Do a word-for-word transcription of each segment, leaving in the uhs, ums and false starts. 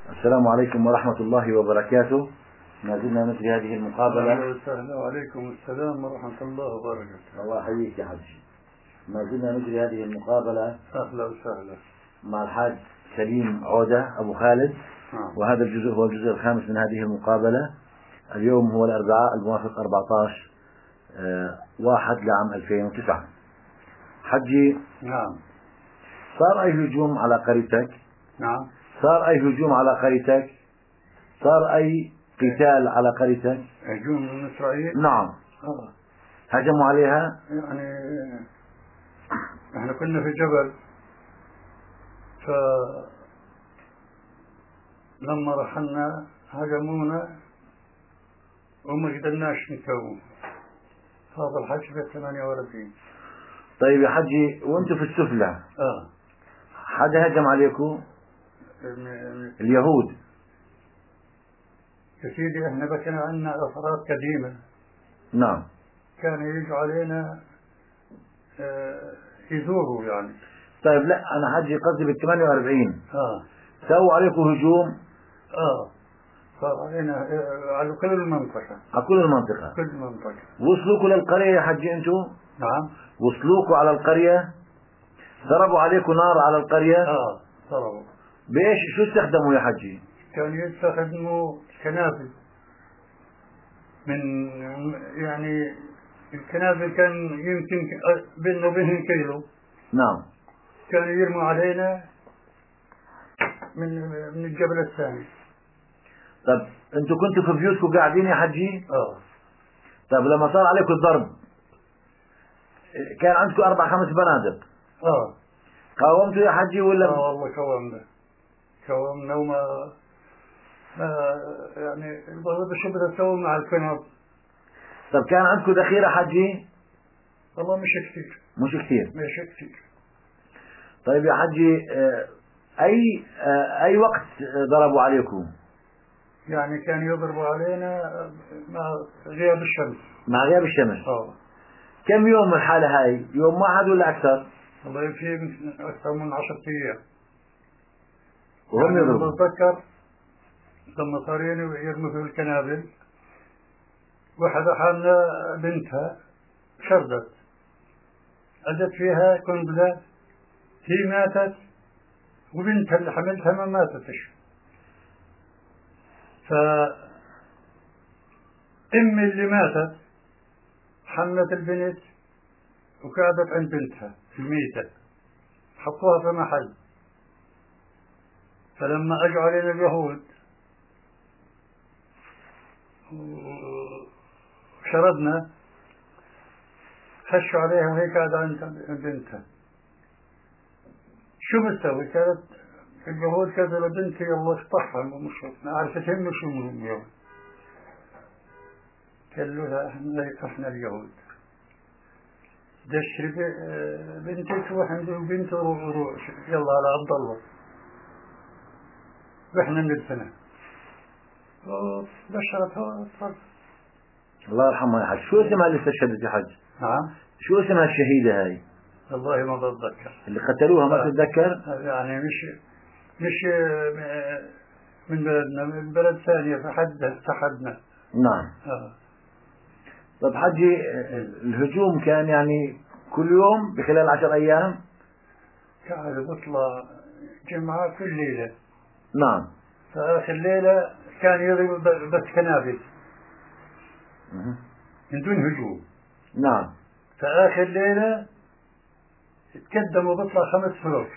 السلام عليكم ورحمة الله وبركاته. ما زلنا مثل هذه المقابلة. أهلا وسهلا. وعليكم السلام ورحمة الله وبركاته. الله يحييك يا حج. ما زلنا مثل هذه المقابلة. أهلا وسهلا مع الحاج سليم عودة أبو خالد. نعم. وهذا الجزء هو الجزء الخامس من هذه المقابلة. اليوم هو الأربعاء الموافق أربعة عشر آه واحد لعام ألفين وتسعة. حجي، نعم. صار أي هجوم على قريتك؟ نعم. صار أي هجوم على قريتك؟ صار أي قتال على قريتك؟ هجوم من إسرائيل؟ نعم. آه. هجموا عليها؟ يعني احنا كنا في جبل، فلما رحلنا هجمونا وما قدرناش نكون. هذا الحج في ثمانية وأربعين. طيب يا حجي، وانتم في السفلى اه حدا هجم عليكم؟ اليهود. يا سيدي احنا بكى عندنا أفراد قديمة. نعم. كانوا يجوا علينا آه يزوروا يعني. طيب لا، انا حجي قصدي بال ثمانية وأربعين اه سووا عليكم هجوم؟ اه صار علينا آه على كل المنطقة. على كل المنطقة؟ كل المنطقة. وصلوكوا للقرية يا حجي انتوا؟ نعم. وصلوكوا على القرية؟ ضربوا عليكم نار على القرية؟ اه ضربوا. بايش؟ شو استخدموا يا حجي؟ كانوا يستخدموا كنابل من يعني الكنابل كان يمكن بيننا وبينهم كيلو. نعم. كانوا يرموا علينا من من الجبل الثاني. طب انتوا كنتوا في بيوتكم قاعدين يا حجي؟ اه. طب لما صار عليكم الضرب كان عندكم اربع خمس بنادق؟ اه. قاومتوا يا حجي ولا؟ اه والله قاومنا قاومنا وما ما يعني البغض شو بدها تسوي مع الكنب. طب كان عندكم ذخيرة حجي؟ والله مش كثير. مش كثير. مش كثير. طيب يا حجي، اي اي وقت ضربوا عليكم؟ يعني كان يضربوا علينا مع غياب الشمس. مع غياب الشمس. اه. كم يوم الحالة هاي؟ يوم واحد ولا اكثر؟ والله في اكثر من عشرة ايام. وهم يعني يضربوا؟ بتذكر لما صار يرموا في الكنابل، واحدة حاملة بنتها شردت، أجت فيها قنبلة، هي ماتت وبنتها اللي حملتها ما ماتتش. فأم اللي ماتت حملت البنت وقعدت عند بنتها الميتة، حطوها في محل. فلما أجوا علينا اليهود وشردنا خشوا عليها وهي قاعدة عند بنتها. شو بتسوي؟ كانت اليهود كذا لبنتي الله اقطعها مش عرفت هم شو منهم اليوم. قالوا لها احنا احنا اليهود دشري بنتي تروح عند بنته وروح يلا على عبد الله واحنا ندفنها. بشرتها. الله يرحمها يا حج. شو اسمها اللي استشهدت يا حج؟ نعم. شو اسمها الشهيدة هاي؟ والله ما بتذكر. اللي قتلوها ما تتذكر؟ يعني مش مش من بلدنا، من بلد ثانية فحد فحدنا. نعم. آه. طب حجي، الهجوم كان يعني كل يوم بخلال عشر أيام؟ كان بطلع جمعة كل ليلة. نعم. فآخر ليلة كان يضرب بس كنابل من دون هجوم. نعم. فآخر ليلة تقدم وبطلع خمس فروق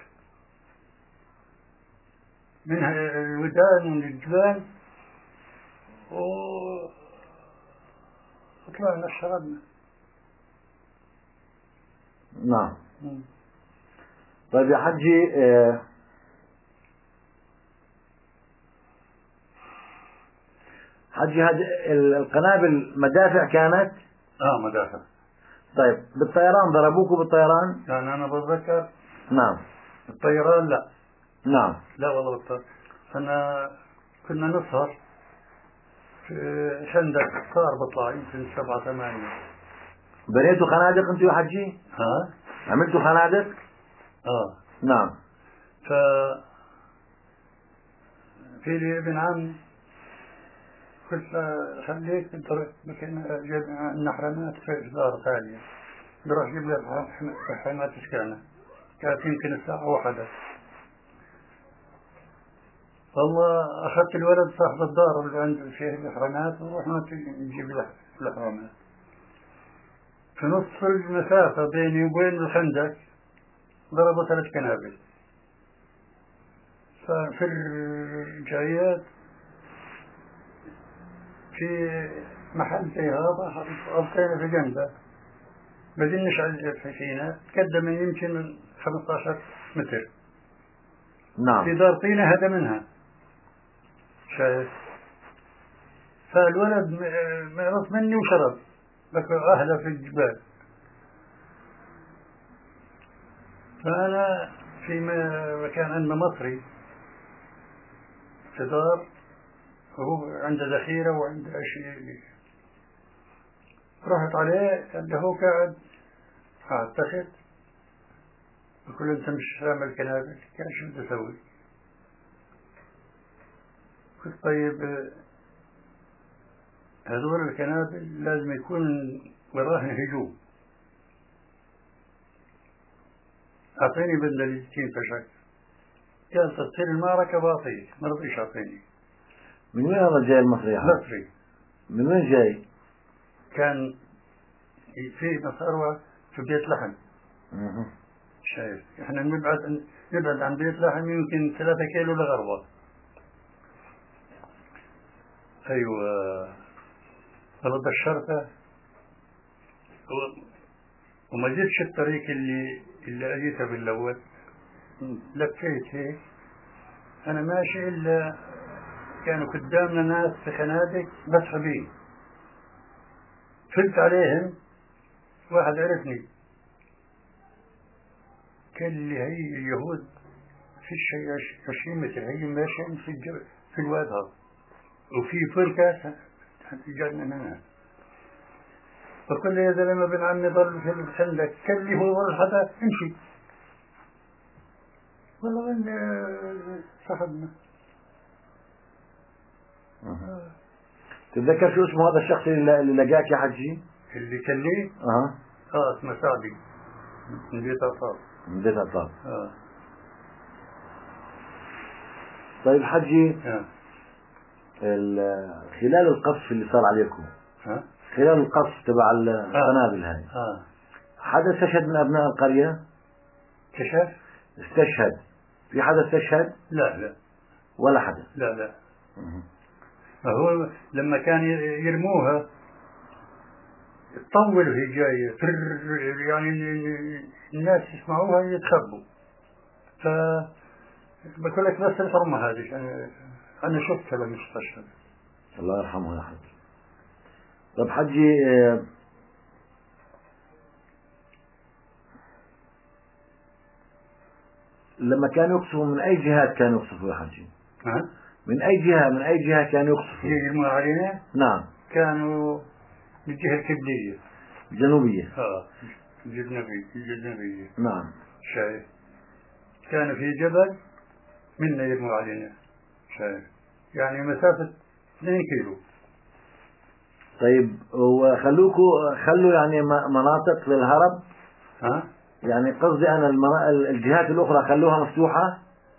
من الودان ومن الجبال وطلعنا شربنا. نعم. طيب يا حجي، آه حجي هذه القنابل مدافع كانت؟ اه مدافع. طيب بالطيران ضربوكوا بالطيران؟ يعني أنا بتذكر. نعم. الطيران لا. نعم. لا والله بتذكر. أنا كنا نسهر في شندق صار بطلع يمكن سبعة ثمانية. بنيتوا خنادق انتوا يا حجي؟ ها؟ عملتوا خنادق؟ اه. نعم. ف في لي ابن عم قلت له خليك مكان النحرمات في دار ثانية بروح جيب له حمات سكانه. كانت يمكن الساعة واحدة. والله أخذت الولد صاحب الدار اللي عنده فيه الحرمات ورحنا نجيب له الحرمات. في نصف المسافة بيني وبين الخندق ضربوا ثلاث كنابل. ففي الجايات في محل زي هذا ألقينا في جنبه بدين نشعل فينا تقدم يمكن من خمسة عشر متر. نعم. في دار طينة هذا منها شايف. فالولد مرض مني وشرب لكن أهله في الجبال. فأنا في مكان عندنا مصري في دار وهو عنده ذخيرة وعنده شيء. رحت عليه اللي هو قاعد قاعد تحت يقول أنت مش رامي الكنابل. كان شو بدي أسوي؟ قلت طيب هذول الكنابل لازم يكون وراهن هجوم. أعطيني بندلتين فشك. قال تصير المعركة باطية ما رضيش أعطيني. من وين هذا جاي المصري؟ مصري. من وين جاي؟ كان في مصاروة في بيت لحم. اها. شايف احنا نبعد نبعد عن بيت لحم يمكن ثلاثة كيلو لغربة. أيوة. طلب الشرطة وما جيتش الطريق اللي اللي أجيته بالأول. لفيت هيك أنا ماشي إلا كانوا قدامنا ناس في خنادق مسحوبين. فلت عليهم واحد عرفني قال لي هي اليهود في الشيء عشرين متر هي ماشيين في الجبل في الواد هذا وفي فرقة جانا هنا. فقال لي يا زلمة ابن عمي ضل في الخندق. قال لي هو ورا حدا امشي. والله وين صاحبنا. أه. تتذكر شو اسمه هذا الشخص اللي لقاك يا حجي؟ اللي كان لي؟ اه اه اسمه سعدي من بيت عطار. من بيت عطار. اه. طيب حجي آه. خلال القصف اللي صار عليكم آه. خلال القصف تبع القنابل هاي آه. حدا استشهد من أبناء القرية؟ كشف؟ استشهد. في حدا استشهد؟ لا لا ولا حدا. لا لا. هو لما كان يرموها تطول وهي جاية يعني الناس يسمعوها يتخبوا. ف بقول لك بس الحرمة هذه أنا أنا شفتها لما استشهد. الله يرحمه يا حجي. طب حجي لما كانوا يقصفوا من أي جهات كانوا يقصفوا يا حجي؟ ها؟ من أي جهة من أي جهة كانوا يقصفوا؟ يرموا علينا؟ نعم. كانوا من الجهة القبلية. الجنوبية. اه الجنوبية الجنوبية. نعم. شايف كان في جبل منا يرموا علينا. شايف يعني مسافة اثنين كيلو. طيب وخلوكوا خلوا يعني مناطق للهرب؟ ها؟ يعني قصدي أنا الجهات الأخرى خلوها مفتوحة؟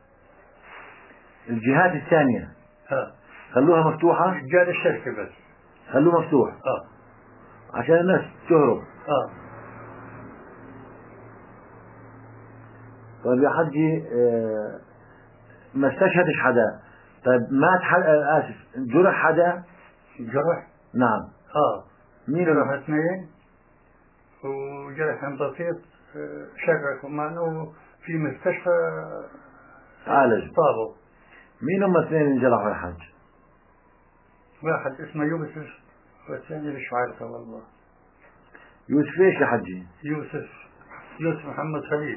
الجهات الثانية ها خلوها مفتوحة؟ رجال الشركة بس خلوه مفتوح اه عشان الناس تهرب. اه. طيب يا حجي آه ما استشهدش حدا. طيب مات حدا آسف جرح حدا؟ جرح؟ نعم. اه مين جرح اثنين وجرح بسيط شركوا معنا في مستشفى عالج. طابوا. مين هم اثنين انجرحوا يا حج؟ واحد اسمه يوسف والثاني مش عارفه والله. يوسف ايش يا حجي؟ يوسف يوسف محمد خليل.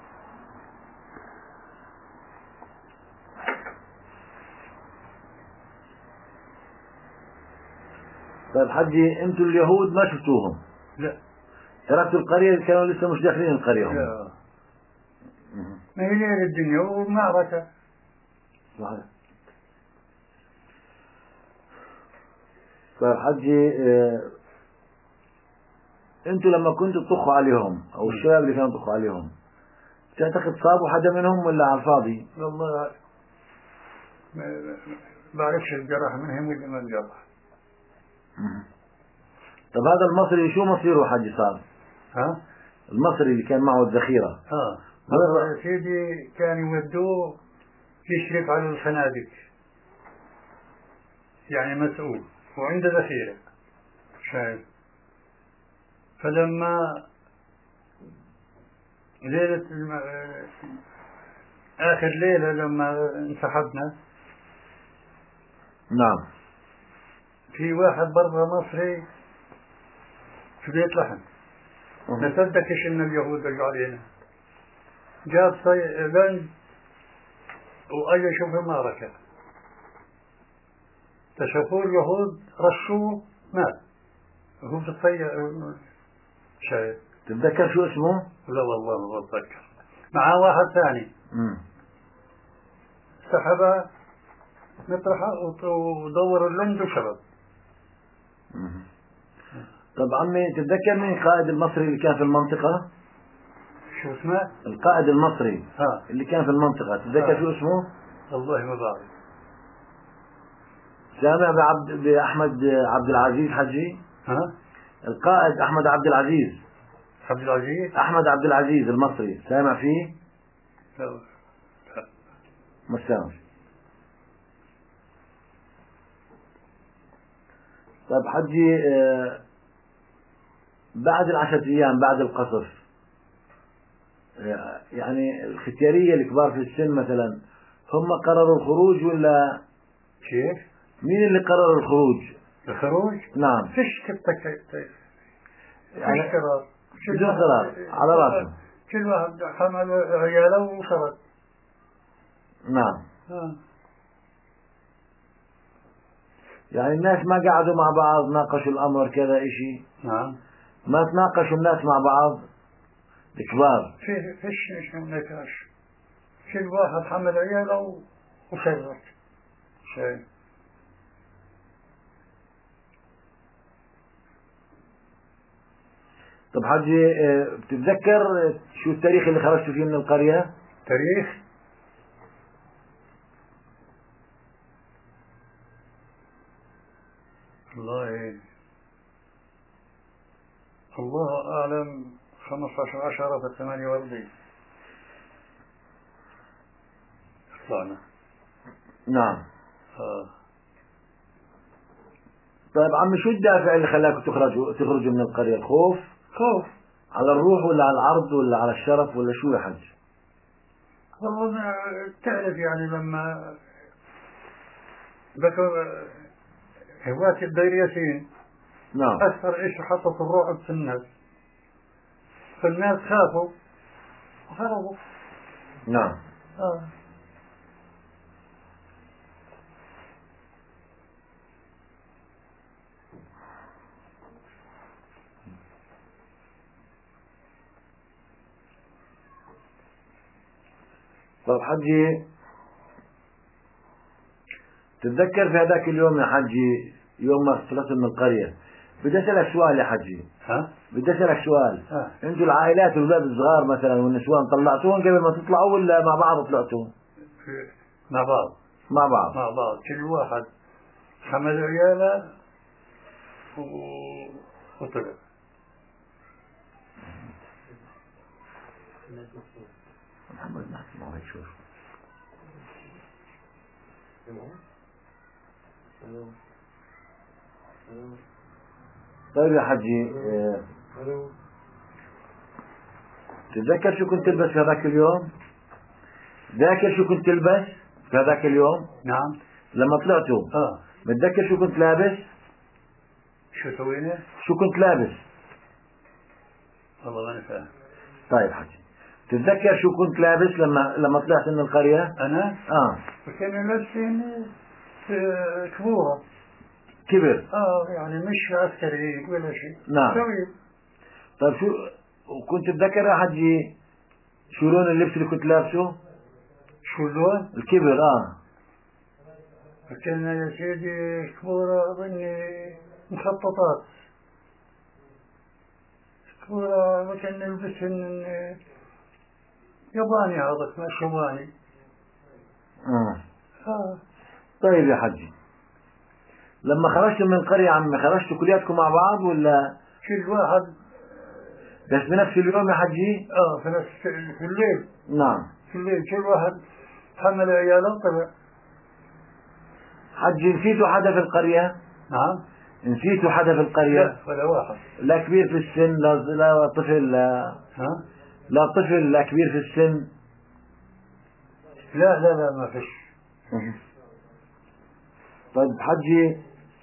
طيب حجي انتوا اليهود ما شفتوهم؟ لا. تركتوا القرية كانوا لسه مش داخلين القرية هم؟ لا. ما هي ليلة الدنيا ومعركة. صحيح. طيب حجي، اه انتوا لما كنتوا تطخوا عليهم او الشباب اللي كانوا يطخوا عليهم، تعتقد صابوا حدا منهم ولا على الفاضي؟ والله ما بعرفش الجرح منهم ولا ما الجرح. طب هذا المصري شو مصيره حجي صار؟ ها؟ المصري اللي كان معه الذخيرة، اه هذا يا سيدي كان يودوه يشرف على الفنادق، يعني مسؤول وعنده ذخيرة، شايف. فلما ليلة الم... آخر ليلة لما انسحبنا، نعم، في واحد برا مصري في بيت لحم، ما صدقش إن اليهود رجعوا علينا، جاب بند وأجى يشوف المعركة، فشافوه اليهود رشوه مات، هو في الطيارة. شايف. تتذكر شو اسمه؟ لا والله ما بتذكر. معاه واحد ثاني سحبه مطرحه ودور اللند وشرب. طب عمي، تتذكر مين القائد المصري اللي كان في المنطقة؟ شو اسمه؟ القائد المصري ها اللي كان في المنطقة، تتذكر شو اسمه؟ والله ما بعرف. سامع بعبد بأحمد عبد العزيز حجي؟ ها؟ القائد أحمد عبد العزيز. عبد العزيز؟ أحمد عبد العزيز المصري، سامع فيه؟ لا لا مش سامع. طيب حجي، آه بعد العشرة أيام بعد القصف، آه يعني الختيارية الكبار في السن مثلا هم قرروا الخروج ولا كيف؟ مين اللي قرر الخروج؟ الخروج؟ نعم. فيش كتك يعني فيش قرار، بدون قرار على راسه، كل واحد حمل عياله وخرج. نعم. ها. يعني الناس ما قعدوا مع بعض ناقشوا الأمر كذا إشي؟ نعم. ما تناقشوا الناس مع بعض الكبار؟ في فيش مش نقاش، كل واحد حمل عياله وخرج. شيء. طب حجي، بتتذكر شو التاريخ اللي خرجتوا فيه من القرية؟ تاريخ؟ والله الله أعلم. خمسة عشر عشرة في ثمانية وأربعين طلعنا. نعم. آه. طيب عمي، شو الدافع اللي خلاكم تخرجوا تخرجوا من القرية؟ الخوف؟ خوف. على الروح ولا على العرض ولا على الشرف ولا شو يا حج؟ والله ما تعرف، يعني لما ذكر هواة الديريتين، نعم. أكثر إيش حطت الرعب في الناس، فالناس خافوا وهربوا. نعم. آه. طيب حجي، تتذكر في هذاك اليوم يا حجي، يوم ما طلعتوا من القرية، بدي أسألك سؤال يا حجي. ها؟ بدي أسألك سؤال. ها. انتوا العائلات والأولاد الصغار مثلا والنسوان طلعتوهم قبل ما تطلعوا ولا مع بعض طلعتوا؟ مع بعض. مع بعض. مع بعض، كل واحد حمل عياله و... وطلع. محمد نحكي معه هيك شوف. طيب يا حجي، اه تتذكر شو كنت تلبس في هذاك اليوم؟ ذاكر شو كنت تلبس في هذاك اليوم؟ نعم. لما طلعتوا اه متذكر شو كنت لابس؟ شو سوينا؟ شو كنت لابس؟ والله ماني فاهم. طيب حجي، تتذكر شو كنت لابس لما لما طلعت من القرية؟ أنا؟ اه كنا لابسين كبورة. كبر. اه يعني مش عسكري ولا شيء. نعم. طويل. طيب شو وكنت تتذكر يا حجي شو لون اللبس اللي كنت لابسه؟ شو اللون؟ الكبر. اه كنا يا سيدي كبورة أظني مخططات وكان نلبسهن ياباني، هذا مش ياباني. آه. آه. طيب يا حجي، لما خرجتوا من القرية عمي خرجتوا كلياتكم مع بعض ولا كل واحد بس بنفس اليوم يا حجي؟ اه في نفس في الليل. نعم. في الليل كل واحد حمل عياله طلع. حجي نسيتوا حدا في القرية؟ نعم. نسيتوا حدا في القرية؟ لا ولا واحد. لا كبير في السن، لا لا طفل، لا ها؟ لا طفل لا كبير في السن؟ لا لا لا ما فيش. طيب حجي،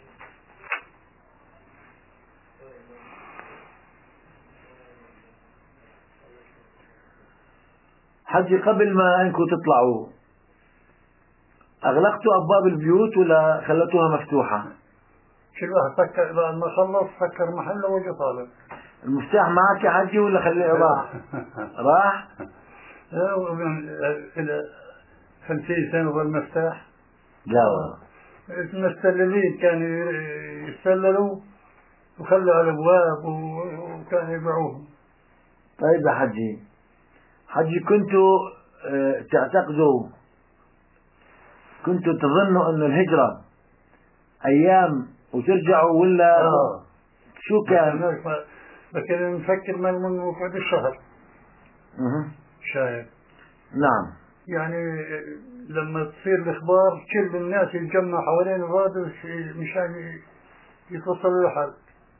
حجي قبل ما انكم تطلعوا اغلقتوا ابواب البيوت ولا خلتوها مفتوحة؟ كل واحد فكر بعد ما خلص فكر محله وجه طالع. المفتاح معك يا حجي ولا خليه راح؟ راح؟ لا ومن إلى خمسين سنة والمفتاح. لا والله. المستللين كانوا يستللوا وخلوا على الابواب وكانوا يبيعوهم. طيب يا حجي، حجي كنتوا اه تعتقدوا، كنتوا تظنوا انه الهجرة ايام وترجعوا ولا آه. شو كان؟ لكن نفكر من من وقت الشهر. اها شايف. نعم. يعني لما تصير الاخبار كل الناس يتجمع حوالين الراديو مشان يتوصلوا لحل.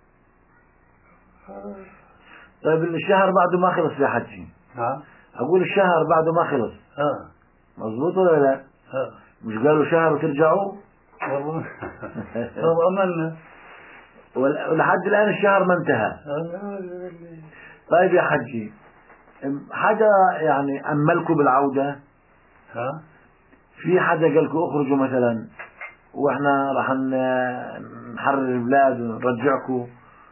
طيب الشهر بعده ما خلص يا حجي. نعم. اقول الشهر بعده ما خلص. اه مظبوط ولا لا؟ اه مش قالوا شهر وترجعوا؟ والله والله املنا. ولحد الان الشهر ما انتهى. طيب يا حجي، حدا يعني املكوا بالعودة؟ ها؟ في حدا قال لكم اخرجوا مثلا واحنا راح نحرر البلاد ونرجعكم؟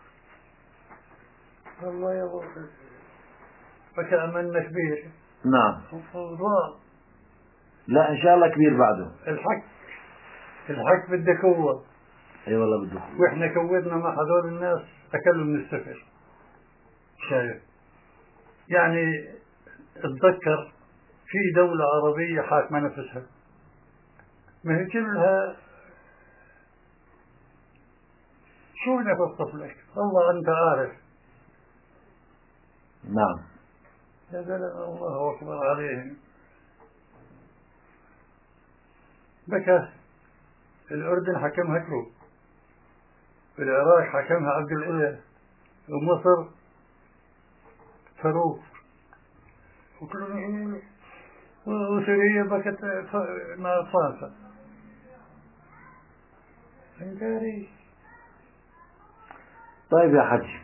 والله يا ابو بكى املنا كبير. نعم. والله لا ان شاء الله كبير بعده. الحق الحق بده قوة. اي والله بده. واحنا كودنا مع هذول الناس اكلوا من السفر. شايف؟ يعني اتذكر في دولة عربية حاكمة نفسها، ما هي كلها شو بدي اوصف لك؟ والله انت عارف. نعم. يا زلمة الله اكبر عليهم. بكى الأردن حكمها كروب، العراق حكمها عبد الإله، ومصر فاروق، وكل وسوريا بكت مع فرنسا. انتاري. طيب يا حجي،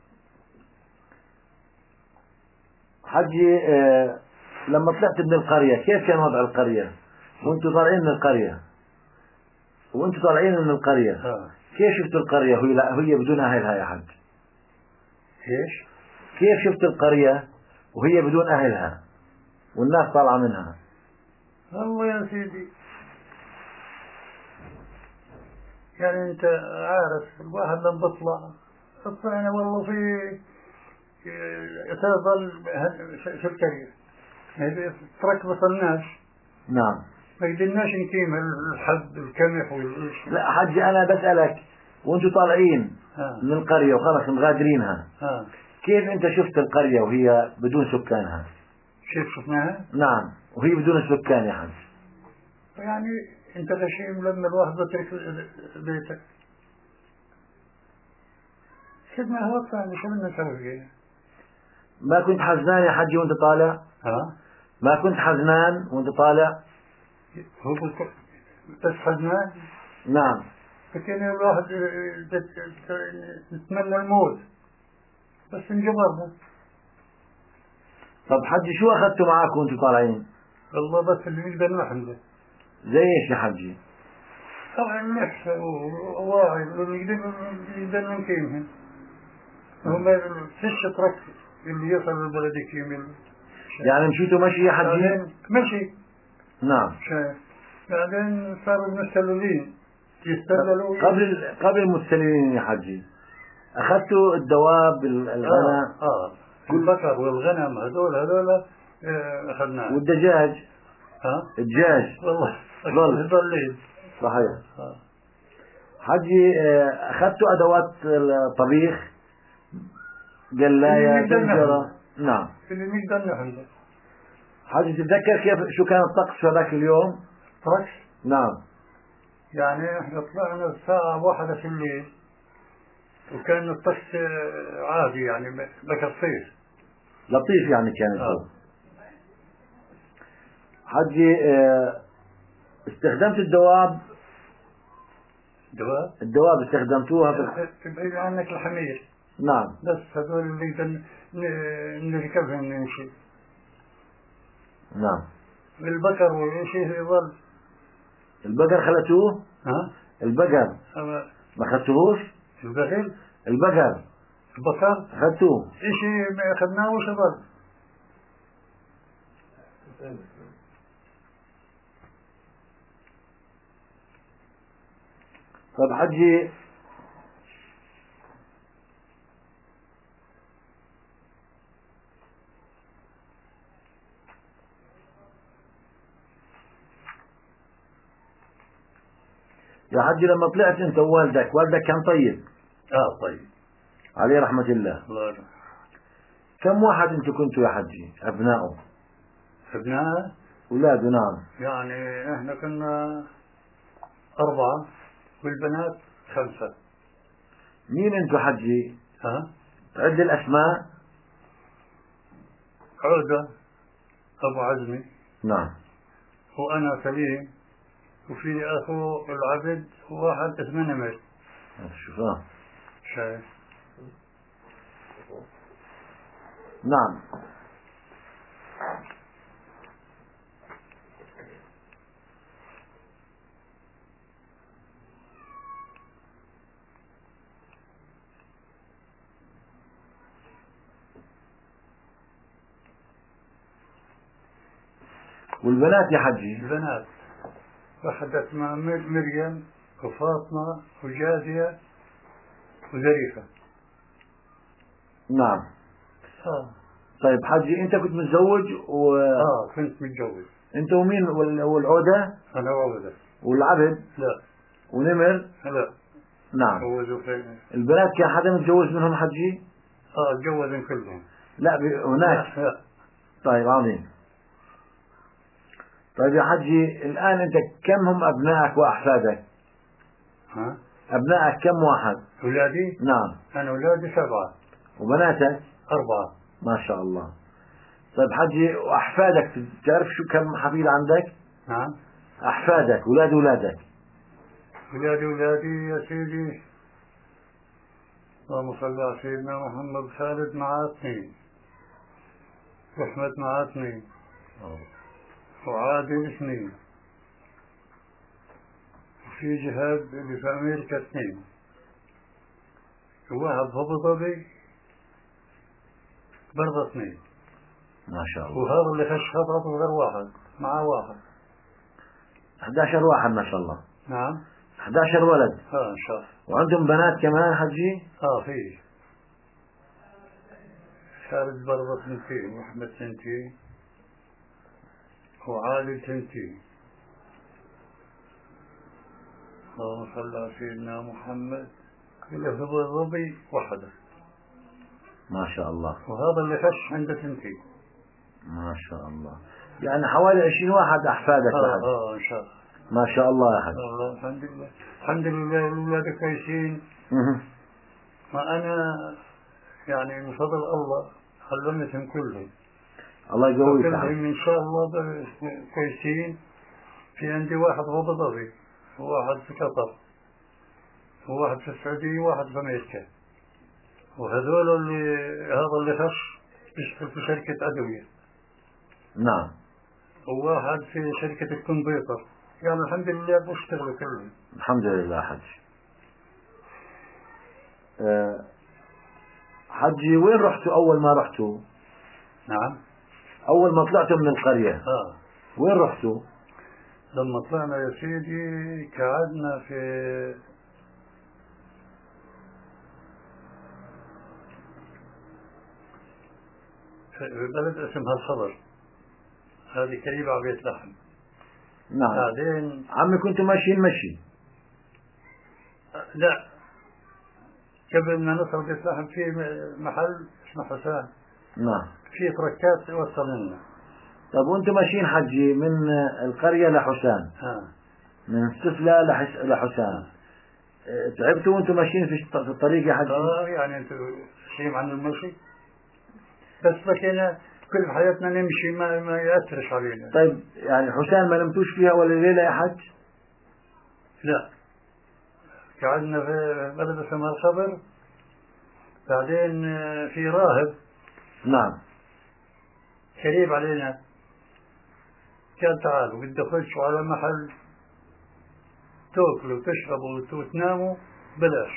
حجي آه لما طلعت من القرية كيف كان وضع القرية وانتوا طالعين من القرية؟ وانتوا طالعين من القرية آه. كيف شفتوا القرية وهي لا هي بدون أهلها يا حج؟ ايش؟ كيف شفت القرية وهي بدون أهلها والناس طالعة منها؟ الله يا سيدي، يعني انت عارف الواحد لما بطلع طلعنا والله في تظل في القرية ترك بطلناش. نعم. ما قدرناش نقيم الحد الكمح والإيش. لا حجي أنا بسألك، وانتوا طالعين آه. من القرية وخلص مغادرينها آه. كيف انت شفت القرية وهي بدون سكانها؟ كيف شفناها؟ نعم، وهي بدون السكان يا حج. يعني انت غشيم لما الواحد بترك بيتك. سيبنا هو ثاني شو بدنا نسوي فيه؟ ما كنت حزنان يا حجي وانت طالع؟ ها؟ ما كنت حزنان وانت طالع؟ هو بس حزنان؟ نعم. فكان الواحد نتمنى الموت بس انجبرنا. طب حجي شو اخذتوا معاكم وانتوا طالعين؟ والله بس اللي نقدر نحمله. زي ايش يا حجي؟ طبعا نفس وواعي اللي نقدر نقدر نقيمهم. هم فيش ترك اللي يصل للبلد يكمل. يعني مشيتوا مشي يا حجي؟ بعدين مشي. نعم. شايف؟ بعدين صاروا المستلولين يستدلوا قبل قبل المستلمين يا حجي أخذتوا الدواب الغنم آه, آه البقر والغنم هذول هذول أخذناه والدجاج ها الدجاج والله ظل ضلين صحيح. آه. حجي أخذتوا أدوات الطبيخ قلاية طنجرة نعم اللي نقدر نحن. حجي تتذكر كيف شو كان الطقس في ذاك اليوم؟ طقس نعم يعني احنا طلعنا الساعة واحدة في الليل وكان الطقس عادي يعني بكفير لطيف يعني كان آه. حجي استخدمت الدواب دواب الدواب استخدمتوها في بعيد عنك الحمير نعم بس هذول اللي نقدر نركبهم نمشي. نعم البقر والشيء يظل. البقر خلتوه؟ ها؟ البقر ما خدتوهوش؟ البقر؟ البقر البقر؟ خدتوه؟ إشي ما أخذناهوش ظل. طيب حجي يا حجي لما طلعت انت ووالدك، والدك كان طيب؟ اه طيب عليه رحمة الله. الله يرحمه. كم واحد انتم كنتوا يا حجي ابنائه؟ ابناء؟ اولاده نعم. يعني احنا كنا اربعة والبنات خمسة. مين انتوا حجي؟ ها؟ عد الاسماء. عودة ابو عزمي نعم. وانا سليم وفي اخو العبد وواحد اسمه نمر. شوف اه شايف؟ نعم. والبنات يا حجي؟ البنات واحدة اسمها مريم وفاطمة وجازية وزريفة. نعم. اه طيب حجي انت كنت متزوج و اه كنت متجوز. انت ومين والعودة؟ انا وعودة. والعبد؟ لا. ونمر؟ لا. نعم. تجوزوا فين؟ البنات كان حدا متجوز منهم حجي؟ اه تجوزن كلهم. لا هناك. لا لا. طيب عظيم. طيب يا حجي الآن أنت كم هم أبنائك وأحفادك؟ ها؟ أبنائك كم واحد؟ أولادي؟ نعم. أنا أولادي سبعة. وبناتك؟ أربعة. ما شاء الله. طيب حجي وأحفادك تعرف شو كم حفيد عندك؟ نعم. أحفادك أولاد أولادك. أولادي أولادي يا سيدي اللهم صل على سيدنا محمد. خالد معاه اثنين وأحمد معاه اثنين وعادل اثنين وفي جهاد اللي في أمريكا اثنين وواحد في أبو ظبي برضه اثنين. ما شاء الله. وهذا اللي خش خطط غير واحد معاه واحد. أحد عشر واحد ما شاء الله. نعم. أحد عشر ولد. اه ان شاء الله. وعندهم بنات كمان حجي؟ اه في خالد برضه سنتين واحمد سنتين وعادل سنتين. اللهم صل على سيدنا محمد. اللي في ابو ظبي وحده. ما شاء الله. وهذا اللي خش عنده سنتين. ما شاء الله. يعني حوالي عشرين واحد أحفادك اه بعد. اه ان شاء الله. ما شاء الله يا حج. الله الحمد لله الحمد لله الأولاد كويسين. ما أنا يعني من فضل الله علمتهم كلهم. الله يقويك. كلهم إن شاء الله كويسين. في عندي واحد في أبو ظبي وواحد في قطر وواحد في السعودية وواحد في أمريكا. وهذول اللي هذا اللي خش يشتغل في شركة أدوية. نعم. وواحد في شركة الكمبيوتر. يعني الحمد لله بشتغلوا كلهم. الحمد لله حج. أه حجي وين رحتوا أول ما رحتوا؟ نعم. أول ما طلعتوا من القرية. آه. وين رحتوا؟ لما طلعنا يا سيدي قعدنا في في بلد اسمها الخضر، هذه قريبة على بيت لحم. نعم. بعدين عمي كنتوا ماشيين مشي؟ لا، قبل ما نصل بيت لحم في محل اسمه حسان. نعم. في تركات توصل لنا. طب وانتم ماشيين حجي من القرية لحسان؟ ها. من سفلى لحس... لحسان. اه، تعبتوا وانتم ماشيين في الطريق يا حجي؟ اه يعني انتوا شيء عن المشي، بس بكينا كل حياتنا نمشي، ما ما يأثرش علينا. طيب يعني حسان ما نمتوش فيها ولا ليلة يا حج؟ لا، قعدنا في بلد اسمها الخبر. بعدين في راهب نعم قريب علينا، قال تعالوا بدي اخش على محل تاكلوا وتشربوا وتناموا بلاش.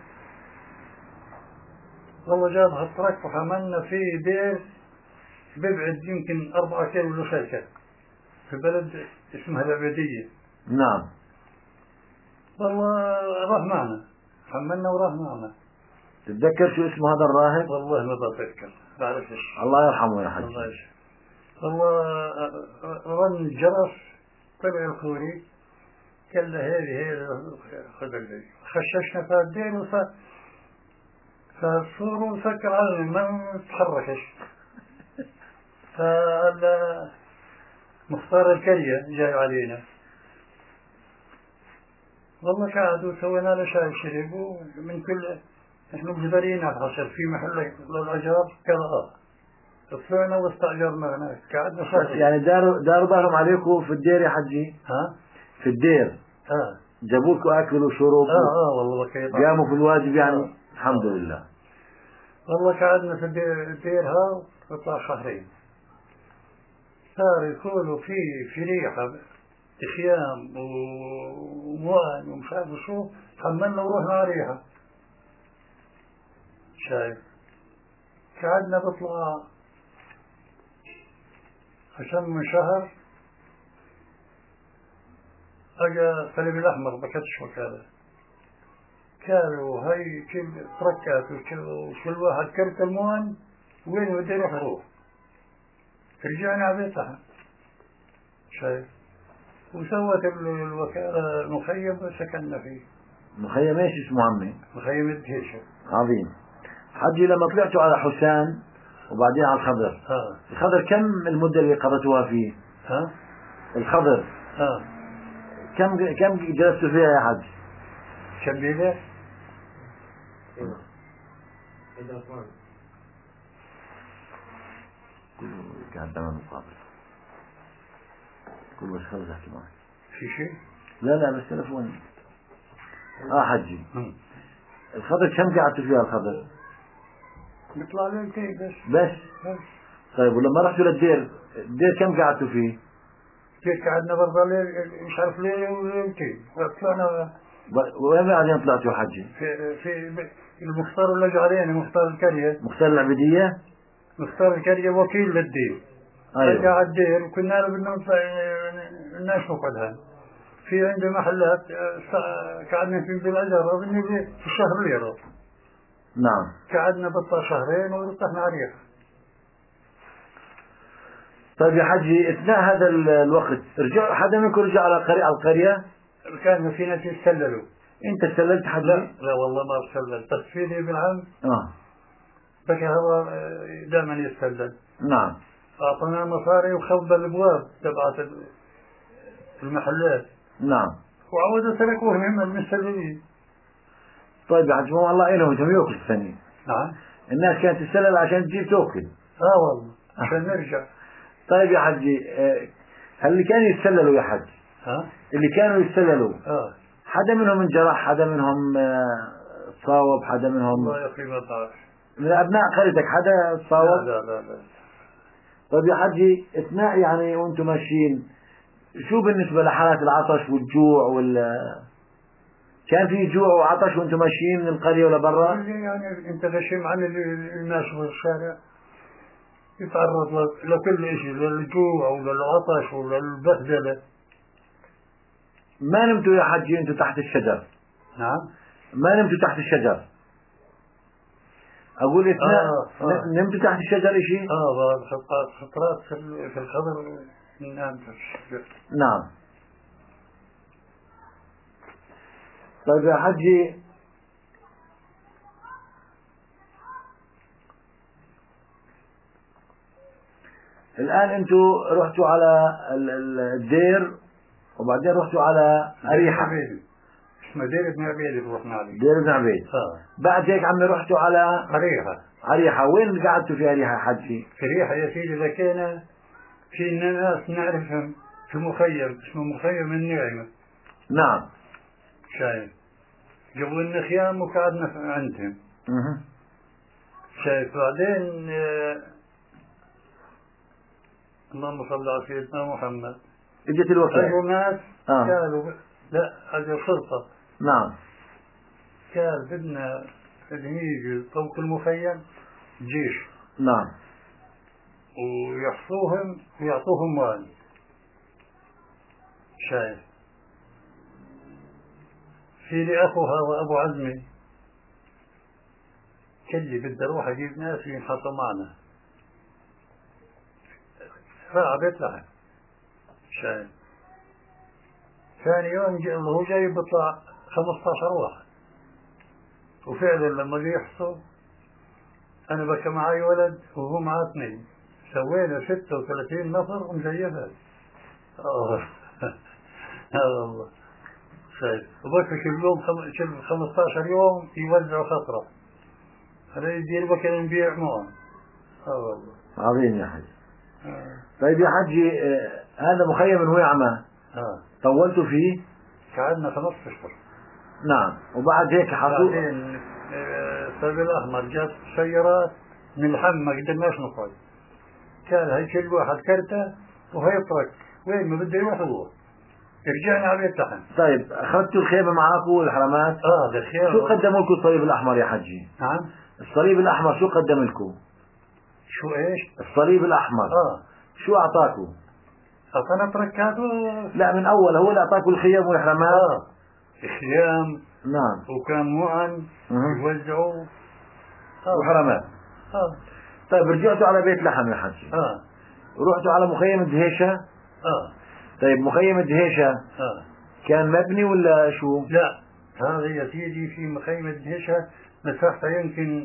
والله جاب هالطرق وحملنا في دير بيبعد يمكن أربعة كيلو ولا خمسة في بلد اسمها العبيدية. نعم. والله راح معنا، حملنا وراح معنا. تتذكر شو اسمه هذا الراهب؟ والله ما بتذكر، بعرفش. الله يرحمه يا حج. الله يرحمه. والله رن الجرس، طلع الخوري قال له هذه هي خذ البيت. خششنا في الدين وف فالصور وسكر علينا ما نتحركش. فقال مختار الكرية جاي علينا. والله قعدوا سوينا له شاي شربوا من كل، نحن مجبرين على الحصر في محل للأجار كذا. طلعنا واستأجرنا هناك، قعدنا شهر. يعني داروا داروا بالهم عليكم في الدير يا حجي؟ ها؟ في الدير. ها. جابوكم أكل وشرب. اه اه والله كيف. قاموا في الواجب يعني. آه. الحمد آه. لله. والله قعدنا في الدير ها وطلع شهرين. صار يقولوا في في ريحة خيام وموان ومش عارف شو، حملنا ورحنا على ريحة. شايف؟ قعدنا بطلع عشان من شهر اجا الصليب الاحمر بكتش وكذا، قالوا هاي كل تركات وكل واحد كرت الموان وين بده يروح يروح. رجعنا على بيتها. شايف؟ وسوت الوكالة المخيم وسكننا فيه. مخيم ايش اسمه عمي؟ مخيم الدهيشة. عظيم. حجي لما طلعتوا على حسان وبعدين على الخضر. ها. الخضر كم المدة اللي قضيتوها فيه؟ ها؟ الخضر. ها. كم كم جلستوا فيها يا حج؟ كم ليلة؟ كل قاعد دائما مقابل. كل بس خلص احكي معك. في شيء؟ لا لا بس تلفون. اه حجي. هم. الخضر كم قعدتوا فيها الخضر؟ نطلع ليلتين بس. بس؟ بس. طيب ولما رحتوا للدير، الدير كم قعدتوا فيه؟ كيف قعدنا برضه ليل، مش عارف ليلة وليلتين. طلعنا وين بعدين طلعتوا حجي؟ في في المختار اللي جا علينا، مختار الكرية. مختار العبيدية؟ مختار الكرية وكيل للدير. ايوه. رجع على الدير وكنا بدنا نطلع الناس نقعدها. في عندي محلات قعدنا في بالأجر أظن في الشهر ليرة. نعم. قعدنا بطل شهرين ورحنا عليها. طيب يا حجي اثناء هذا الوقت رجع حدا منكم رجع على قرية على القرية؟ كان في ناس يتسللوا. انت استللت حجي؟ لا لا والله ما استللت، بس فيني ابن عم اه بكى هو دائما يستلل. نعم. اعطانا مصاري وخوض الابواب تبعت المحلات. نعم. وعودوا تركوه هم المستللين. طيب يا حجي والله إلهم تميوك الثاني. نعم. الناس كانت تستلل عشان تجيب توكل. اه والله عشان نرجع. طيب يا حجي هل اللي كانوا يتسللوا يا حج؟ ها؟ اللي كانوا يتسللوا اه حدا منهم انجرح، حدا منهم تصاوب، حدا منهم والله يا اخي ما بعرف من ابناء قريتك حدا تصاوب؟ لا لا لا لا. طيب يا حجي اثناء يعني وانتم ماشيين شو بالنسبة لحالات العطش والجوع وال كان في جوع وعطش وانتم ماشيين من القرية ولا برا؟ يعني انت غشيم عن الناس في الشارع يتعرض لكل شيء، للجوع وللعطش وللبهدلة. ما نمتوا يا حجي انتوا تحت الشجر؟ نعم. ما نمتوا تحت الشجر؟ اقول اثناء آه آه. نمتوا تحت الشجر اشي؟ اه بعض خطرات خطرات في ال- في الخضر ننام تحت الشجر. نعم. طيب يا حجي، الآن أنتوا رحتوا على ال- ال- الدير وبعدين رحتوا على أريحة. اسمه دير ابن عبيد اللي رحنا عليه. دير ابن عبيد. اه. بعد هيك عمي رحتوا على أريحة. أريحة. وين قعدتوا في أريحة يا حجي؟ في ريحة يا سيدي لقينا في ناس نعرفهم في مخيم اسمه مخيم النعمة. نعم. شايف؟ جابوا لنا خيام وقعدنا عندهم. اها. شايف؟ بعدين آه اللهم صل على سيدنا محمد. اجت الوفاة. اجوا ناس آه. قالوا لا اجوا الشرطة. نعم. قال بدنا اللي يجي فوق المخيم جيش. نعم. ويحصوهم ويعطوهم مال. شايف؟ في لي اخوها وابو عزمي كلي بدي اروح اجيب ناس ينحطوا معنا. راح بيت لحم. شايف؟ ثاني يوم جاء هو جاي بيطلع خمسطعش واحد. وفعلا لما جي يحصوا انا بكى معي ولد وهو معاه اثنين. سوينا ستة وثلاثين نفر ومزيفات. اه والله. شايف؟ وبكى كل يوم كل خمسطعش يوم يوزعوا خطرة. هذا يدير بكى نبيع معهم. اه والله. عظيم يا حجي. آه. طيب يا حجي، آه هذا مخيم من وعمة. اه. طولتوا فيه؟ قعدنا خمس اشهر. نعم. وبعد هيك حطوا. بعدين الصليب الأحمر جاب سيارات من الحم ما قدرناش نخرج. كان هي كل واحد كرته وهي طرق وين ما بده يروح هو. رجعنا على بيت لحم. طيب أخذتوا الخيمة معاكم والحرامات؟ اه الخيام. شو قدموا لكم الصليب الأحمر يا حجي؟ نعم. الصليب الأحمر شو قدم لكم؟ شو ايش؟ الصليب الأحمر. اه. شو أعطاكم؟ أعطانا تركات و... لا من أول هو اللي أعطاكم الخيم والحرامات؟ اه خيام. نعم. وكان مؤن يوزعوا. آه. وحرامات. اه. طيب رجعتوا على بيت لحم يا حجي. اه. ورحتوا على مخيم الدهيشة؟ اه. طيب مخيم الدهيشة اه. كان مبني ولا شو؟ لا هذا يا سيدي في مخيم الدهيشة مساحته يمكن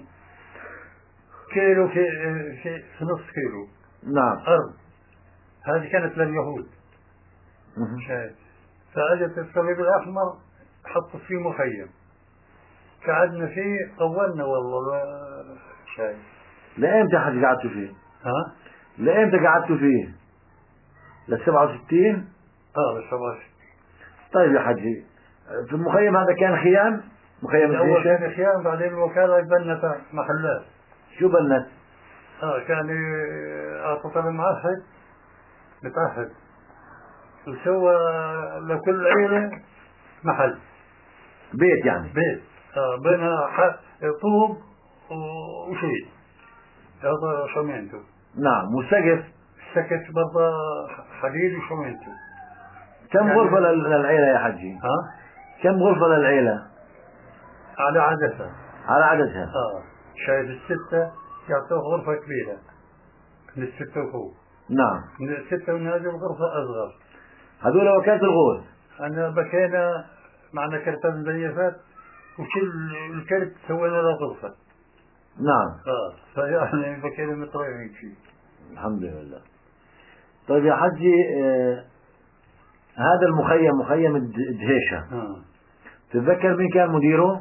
كيلو في في, في نص كيلو. نعم. أرض. هذه كانت لليهود. شايف؟ فأجت الصليب الأحمر حطوا فيه مخيم. قعدنا فيه طولنا والله. شايف؟ لأمتى حجي قعدتوا فيه؟ ها؟ لأمتى قعدتوا فيه؟ للسبعة وستين؟ اه للسبعة وستين. طيب يا حجي، في المخيم هذا كان خيام؟ مخيم أول الدهيشة؟ كان خيام بعدين الوكالة بنت محلات. شو بنت؟ اه كان أعطت المعهد متعهد وسوى لكل عيلة محل. بيت يعني؟ بيت. اه بنى طوب وشيء. هذا شمينته. نعم. والسقف؟ السقف برضه حديد وشمينته. كم يعني غرفة للعيلة يا حجي؟ ها؟ كم غرفة للعيلة؟ على عددها. على عددها. اه شايف الستة يعطوه غرفة كبيرة من الستة وفوق. نعم. من الستة ونازل غرفة أصغر. هذول وكالة الغوث. أنا بكينا معنا كرتات مزيفات وكل الكرت سوينا له غرفة. نعم. اه فيعني بكينا مطرحين فيه. الحمد لله. طيب يا حجي، آه هذا المخيم مخيم الدهيشة. اه. تتذكر مين كان مديره؟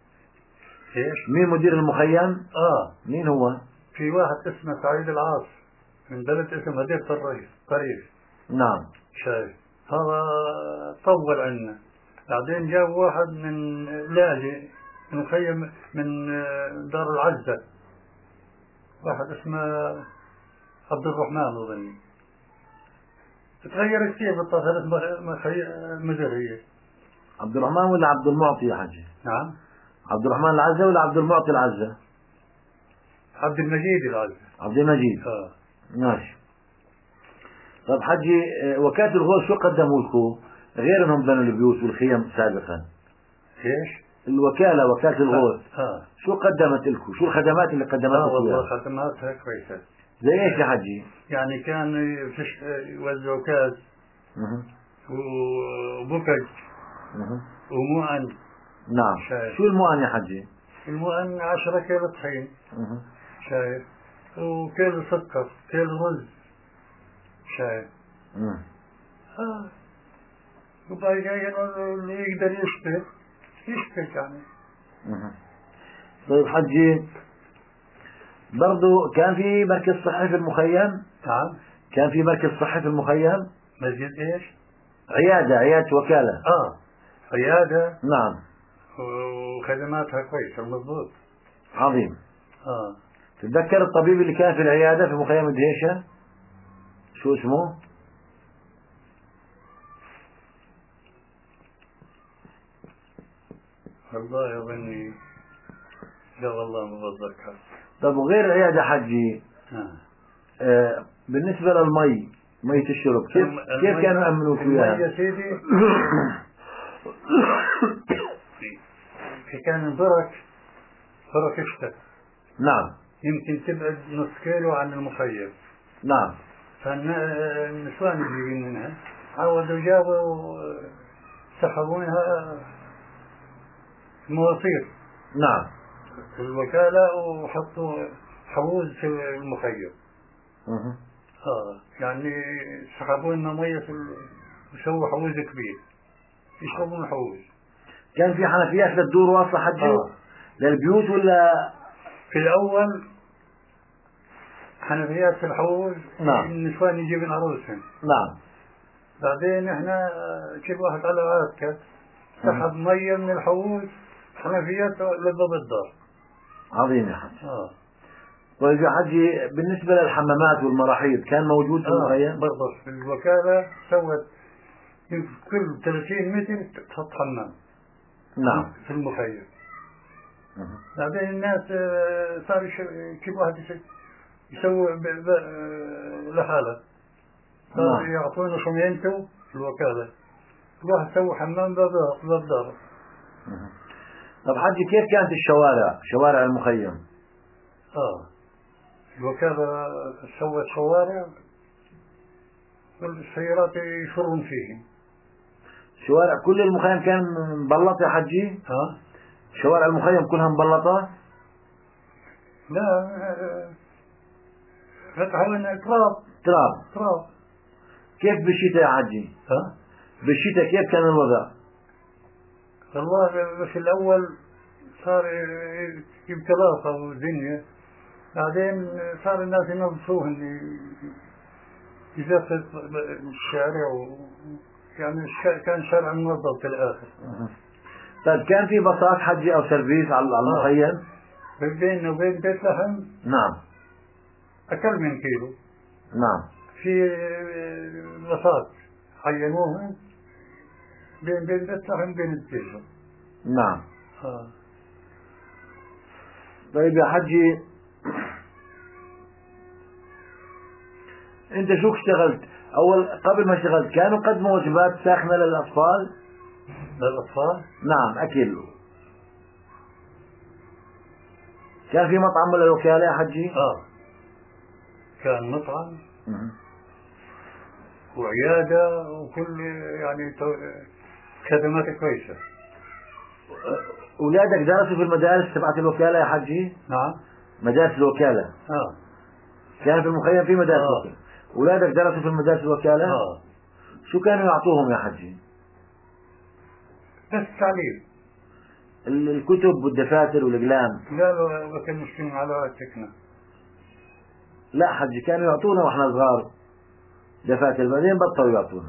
ايش؟ مين مدير المخيم؟ اه مين هو؟ في واحد اسمه سعيد العاص من بلد اسمه هدير طريف طريف. نعم. شايف؟ هذا طول عنا. بعدين جاب واحد من لاجئ من مخيم من دار العزة. واحد اسمه عبد الرحمن أظن. تغير كثير بالطريقة مزرية. عبد الرحمن ولا عبد المعطي يا حجي؟ نعم. عبد الرحمن العزة ولا عبد المعطي العزة؟ عبد المجيد العزة. عبد المجيد. اه. ماشي. طب حجي، وكالة الغوث شو قدموا لكم؟ غير انهم بنوا البيوت والخيم سابقا؟ ايش؟ الوكالة، وكالة الغوث، اه شو قدمت لكم؟ شو الخدمات اللي قدمتها اه لكم؟ والله خدماتها كويسة. زي ايش يا حجي؟ يعني كان يفش- يوزعوا كاس مه. وبكج مه. ومؤن. نعم. شايف؟ شو المؤن يا حجي؟ المؤن عشرة كيلو طحين. مه. شايف؟ وكيلو سكر، كيلو رز. شايف؟ مه. اه وباقي اللي يقدر يشتري يشتري يعني. مه. طيب حجي، برضو كان في مركز صحي في المخيم؟ نعم. كان في مركز صحي في المخيم؟ مسجد ايش؟ عيادة، عيادة وكالة. اه عيادة. نعم. وخدماتها كويسة مضبوط. عظيم. اه تتذكر الطبيب اللي كان في العيادة في مخيم الدهيشة؟ شو اسمه؟ والله يظني، لا والله ما بتذكر. طب وغير العيادة حجي، آه. آه بالنسبة للمي، مية الشرب، كيف الم- كيف المي- كانوا يأمنوك المي وياها؟ يا سيدي في كان برك برك اشتى، نعم. يمكن تبعد نص كيلو عن المخيم. نعم. فالنسوان اللي منها عودوا جابوا سحبونها مواسير نعم. في الوكالة وحطوا حوض في المخيم. مه. اه يعني سحبوا لنا مية في ال... وسووا حوض كبير يشربون الحوض. كان في حنفيات للدور واصلة حجي اه للبيوت ولا؟ في الأول حنفيات في الحوض، نعم. النسوان يجيبن عروسهم. نعم. بعدين احنا كل واحد على عادته سحب مية من الحوض حنفيات لباب الدار. عظيم يا حجي. اه طيب يا حجي، بالنسبة للحمامات والمراحيض كان موجود في اه المخيم؟ بالضبط. الوكالة سوت كل ثلاثين متر تحط حمام. نعم. في المخيم. مه. بعدين الناس آه، صار يش- كل واحد يش- يسوي ب- ب- آه، لحاله. صار نعم. يعطونه شمينته في الوكالة، كل واحد يسوي حمام باب باب داره. مه. طب حجي، كيف كانت الشوارع، شوارع المخيم؟ اه الوكالة سوت شوارع والسيارات يفرون فيهم. شوارع كل المخيم كان مبلط يا حجي؟ ها؟ شوارع المخيم كلها مبلطة؟ لا آه، فتحوا لنا تراب تراب. تراب. كيف بالشتاء يا حجي؟ ها؟ بالشتاء كيف كان الوضع؟ والله بس الأول صار يبتلاطة والدنيا، بعدين صار الناس ينظفوهن يزفت الشارع و... يعني الش... كان شارع منظم في الآخر. طيب كان في باصات حجي أو سيرفيس على على آه. المخيم؟ بيننا وبين بيت لحم نعم. أقل من كيلو. نعم. في باصات عينوها بين بين بيت لحم بين التلفون. نعم. آه. طيب يا حجي، انت شو اشتغلت اول قبل ما اشتغلت؟ كانوا قدموا وجبات ساخنة للاطفال؟ للأطفال؟ نعم، اكل. كان في مطعم ولا وكالة يا حجي؟ آه كان مطعم مه. وعيادة وكل يعني تو- خدمات كويسة. اولادك درسوا في المدارس تبعت الوكالة يا حجي؟ نعم. مدارس الوكالة آه كان في المخيم في مدارس آه. الوكالة؟ اولادك درسوا في المدارس الوكالة؟ آه شو كانوا يعطوهم يا حجي؟ بس تعليم. ال- الكتب والدفاتر والاقلام؟ لا لا ما كان مشكلة على تكنا. لا حجي، كانوا يعطونا واحنا صغار دفاتر، بعدين بطلوا يعطونا.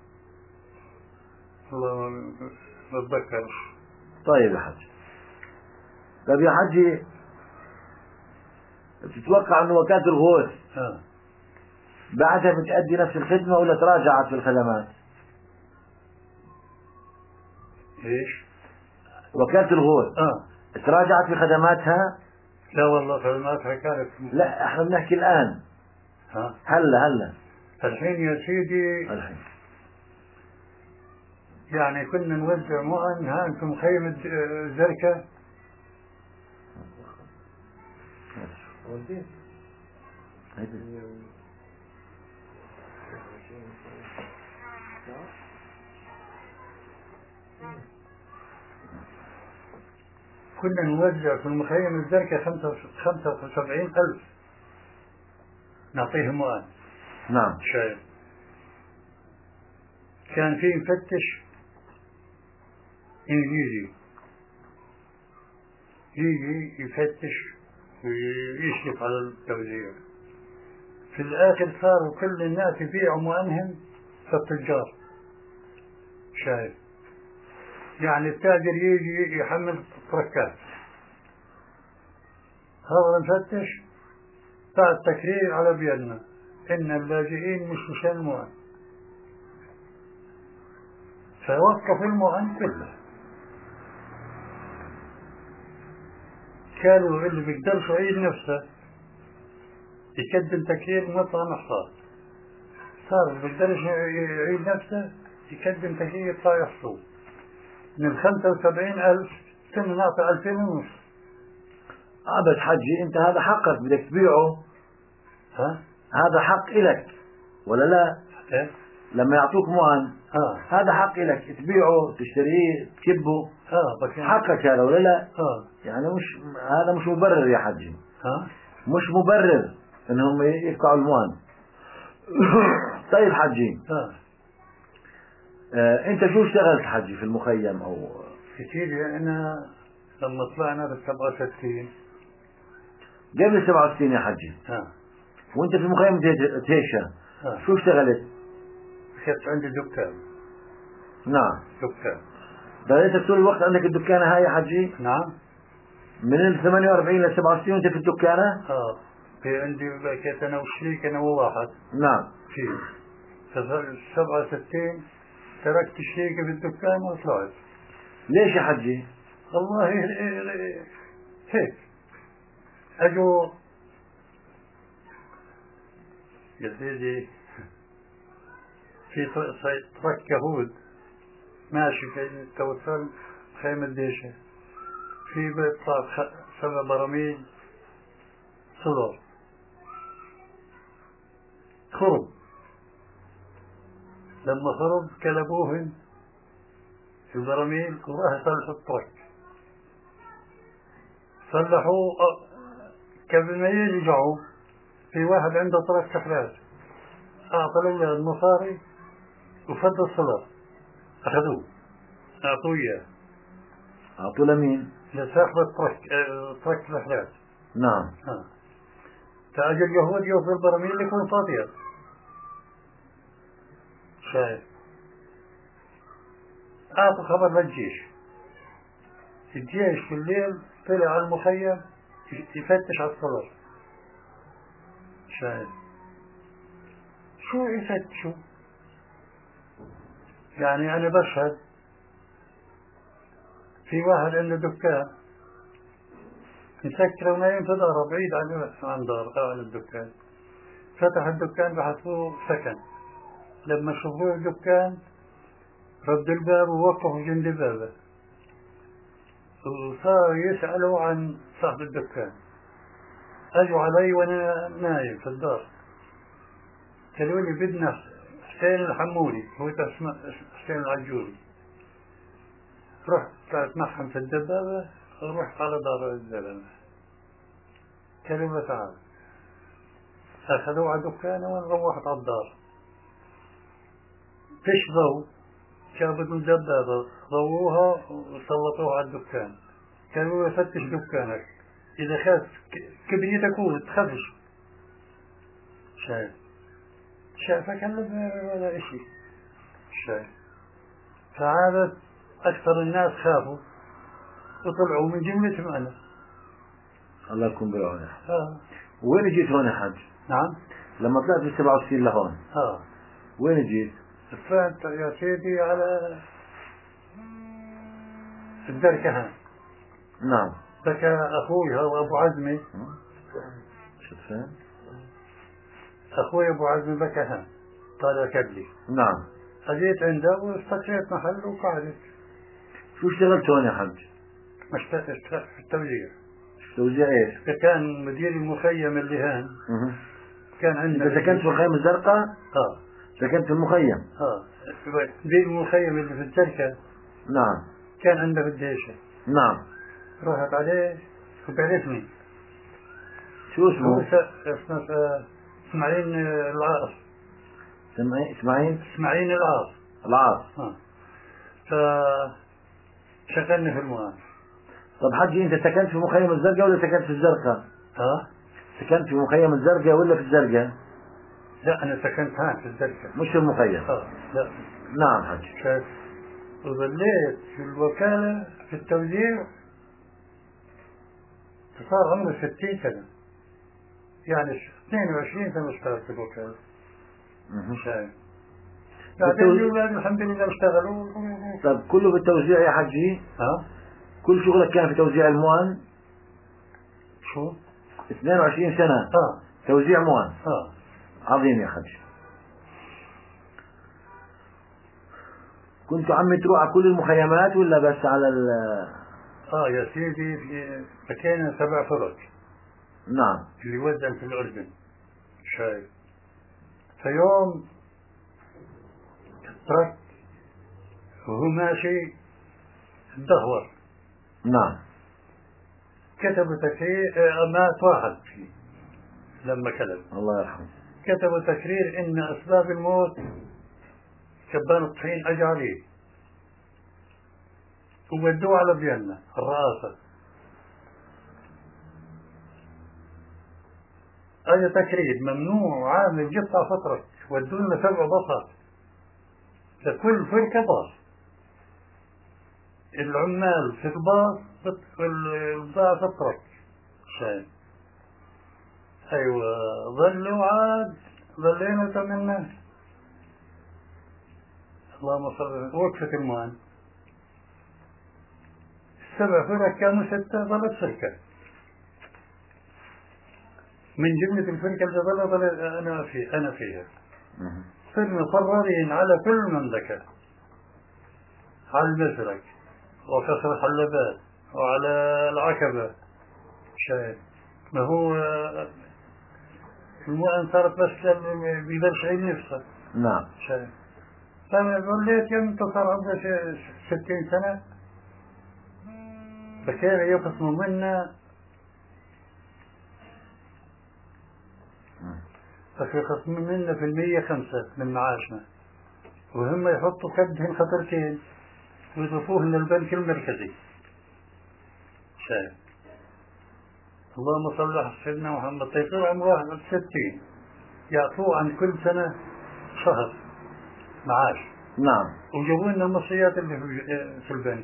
والله ما ما بتذكر. طيب يا حجي. طيب يا حجي، تتوقع انه وكالة الغوث آه. بعدها بتأدي نفس الخدمة ولا تراجعت في الخدمات؟ ايش؟ وكالة الغوث اه تراجعت في خدماتها؟ لا والله خدماتها كانت. لا، احنا بنحكي الآن. ها هلا هلا الحين يا سيدي الحين يعني كنا نوزع مؤن ها انتم خيمة زركة كنا نوزع في المخيم الزركة خمسة وسبعين ألف نعطيهم مؤن. نعم. شايف كان في مفتش إنجليزي يجي يفتش ويشرف على التوزيع. في الآخر صاروا كل الناس يبيعوا مؤنهم كالتجار. شايف يعني التاجر يجي يحمل تركات، هذا المفتش بعد تكرير على بيدنا إن اللاجئين مش مشان المؤن، فوقف المؤن كله. كانوا اللي بيقدرش يعيد نفسه يقدم تكرير مطعم محصول، صار اللي بيقدرش يعيد نفسه يقدم تكرير يطلع يحصول. من خمسة وسبعين ألف كنا نعطي ألفين ونص. اه بس حجي انت هذا حقك بدك تبيعه. ها هذا حق إلك ولا لا؟ إيه؟ لما يعطوك مؤن اه هذا حق إلك، تبيعه تشتريه تكبه. اه بس حقك هذا ولا لا؟ اه يعني مش هذا مش مبرر يا حجي. ها مش مبرر انهم يدفعوا المؤن. طيب حجي اه آه، انت شو اشتغلت حجي في المخيم او كثير؟ انا لما طلعنا بالسبعة وستين قبل سبعة وستين يا حجي ها وانت في مخيم تيشا ها شو اشتغلت؟ كنت عندي دكان. نعم. دكان. ضليتك طول الوقت عندك الدكانة هاي يا حجي؟ نعم. من ال ثمانية وأربعين ل سبعة وستين وانت في الدكانة؟ اه في عندي بكيت انا وشريك انا وواحد. نعم. في سبعة وستين تركت شريكي في الدكان وطلعت. ليش يا حجي؟ والله هيك اجوا يا سيدي في ترك يهود ماشي في توصل خيمة ديشة في بيطلع سبع براميل صدر خرب. لما خرب كلبوهن البراميل وراح صلحوا الترك. صلحوا قبل ما يرجعوا في واحد عنده ترك سحلات أعطى له المصاري وفضل الصلاة أخذوه أعطوه إياه. أعطوا لمين؟ لصاحب الترك اه ترك سحلات. نعم. ها تاج اليهود يوصل البراميل يكون فاضية. شايف أعطوا خبر للجيش. الجيش في الليل طلع على المخيم يفتش على الصلاة. شايف شو يفتشوا؟ يعني أنا بشهد في واحد عنده دكان مسكر ونايم في داره بعيد عن عن دار عن الدكان. فتح الدكان بحثوه سكن. لما شوفوه الدكان رد الباب ووقفوا جنب بابه وصار يسألوا عن صاحب الدكان. أجوا علي وأنا نايم في الدار قالوا لي بدنا حسين الحمولي هو اسمه حسين العجوري. رحت طلعت معهم في الدبابة ورحت على دار الزلمة. قالوا له تعال. أخذوه على دكانه وأنا روحت على الدار. فيش ضوء جابوا الدبابة ضووها وسلطوها على الدكان. قالوا له فتش دكانك إذا خاف كبريتك هو تخافش. شايف شايف أكلم ولا إشي. شايف فعادت أكثر الناس خافوا وطلعوا من جملتهم أنا. الله يكون بالعون. آه. وين جيت هون يا حاج؟ نعم. لما طلعت في سبعة وستين لهون آه. وين جيت؟ طلعت يا سيدي على الدركهان. نعم. بكى أخوي هو أبو عزمي. شو فهم؟ أخوي أبو عزمي بكى هان طالع كبلي. نعم. أجيت عنده واستقريت محل وقعدت. شو اشتغلت هون يا حج؟ اشتغلت في التوزيع. توزيع ايش؟ كان مدير المخيم اللي هان. كان عندنا. انت سكنت في المخيم الزرقاء؟ اه. سكنت في المخيم؟ اه. مدير المخيم اللي في التركة. نعم. كان عنده في الديشة. نعم. رحت عليه وبعرفني. شو اسمه؟ هو اسمه اسماعيل العاص. اسماعيل؟ اسماعيل العاص. العاص. اه. فشغلني في المواد. طب حجي انت سكنت في مخيم الزرقاء ولا سكنت في الزرقاء؟ ها؟ سكنت في مخيم الزرقاء ولا في الزرقاء؟ لا انا سكنت هان في الزرقاء. مش في المخيم؟ اه لا. نعم حجي. شايف. وظليت في الوكالة في التوزيع صار عمري ستين سنة، يعني اثنين وعشرين سنة اشتغلت في الوكالة. شايف. بعدين الأولاد الحمد لله اشتغلوا. طب كله بالتوزيع يا حجي؟ ها؟ كل شغلك كان في توزيع الموان؟ شو؟ اثنين وعشرين سنة. اه. توزيع موان. اه. عظيم يا حجي. كنت عمي تروح على كل المخيمات ولا بس على ال اه يا سيدي حكينا سبع فرق. نعم. اللي وزن في الأردن. شايف. فيوم ترك وهو ماشي الدهور. نعم. كتبوا تقرير. مات واحد فيه لما كذب. الله يرحمه. كتبوا تقرير ان اسباب الموت شبان الطحين اجى عليه وودوه على فيينا الرئاسة. اجى تقرير ممنوع عامل قطع فطرك. ودوا لنا سبع باصات لكل فرقة باص. العمال في الباص والباص فطرك. شايف. ايوه ظلوا عاد ظلينا تمنا. اللهم صل. وقفت الموان. السبع فرق كانوا ستة ظلت فرقة. من جملة الفرقة اللي ظلت ظلت أنا في أنا فيها. صرنا مقررين على كل المملكة، على المسرق وكسر حلبات وعلى العكبة. شايف. ما هو المؤن صارت بس بيبلش عين نفسه. نعم. شايف. فأنا ظليت يوم صار عمري ستين سنة. فكانوا يقسموا منا فيقسموا منا في المية خمسة من معاشنا، وهم يحطوا كدهن خطرتين ويضيفوهن البنك المركزي. شايف. اللهم صل على سيدنا محمد. يصير عمره واحد ستين يعطوه عن كل سنة شهر معاش. نعم. وجابوا لنا المصريات اللي في البنك.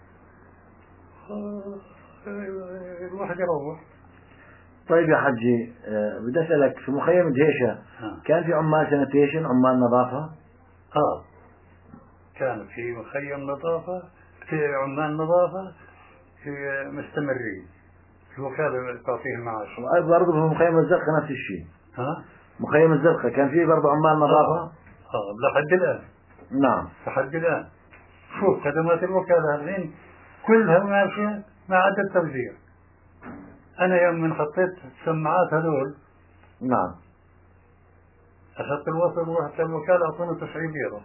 الواحد يروح. طيب يا حجي أه بدي أسألك في مخيم دهيشة كان في عمال سانيتيشن عمال نظافة؟ اه كان في مخيم نظافة، في عمال نظافة في مستمرين. الوكالة تعطيهم معاش. برضه في مخيم الزرقاء نفس الشيء. ها؟ مخيم الزرقاء كان فيه برضه عمال نظافة؟ اه, آه. لحد الآن. نعم. لحد الآن. شوف خدمات الوكالة الحين كلها ماشية ما عدا التوزيع. أنا يوم من خطيت السماعات هذول. نعم. أخذت الوصل ورحت الوكالة أعطوني تسعين ليرة.